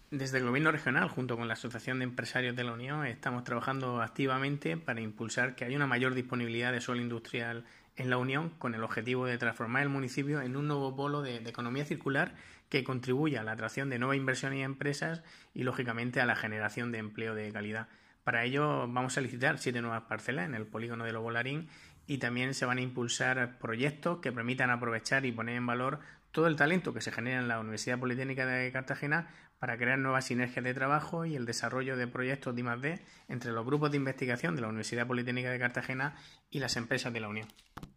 Desde el Gobierno regional, junto con la Asociación de Empresarios de la Unión, estamos trabajando activamente para impulsar que haya una mayor disponibilidad de suelo industrial en la Unión, con el objetivo de transformar el municipio en un nuevo polo de economía circular que contribuya a la atracción de nuevas inversiones y empresas y, lógicamente, a la generación de empleo de calidad. Para ello vamos a licitar 7 nuevas parcelas en el polígono de Lobolarín y también se van a impulsar proyectos que permitan aprovechar y poner en valor todo el talento que se genera en la Universidad Politécnica de Cartagena para crear nuevas sinergias de trabajo y el desarrollo de proyectos de I+D entre los grupos de investigación de la Universidad Politécnica de Cartagena y las empresas de la Unión.